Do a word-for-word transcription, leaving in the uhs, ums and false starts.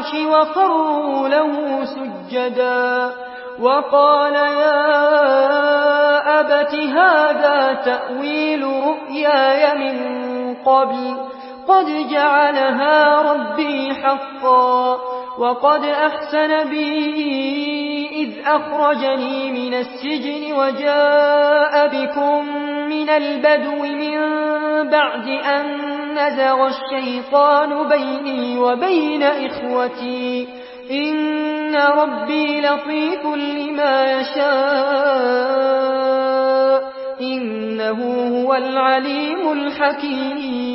الفراش وخروا له سجدا وقال يا أبت هذا تأويل رؤياي من قبل قد جعلها ربي حقا وقد أحسن بي إذ أخرجني من السجن وجاء بكم من البدو من بعد أن نزغ الشيطان بيني وبين إخوتي إن ربي لطيف لما يشاء إنه هو العليم الحكيم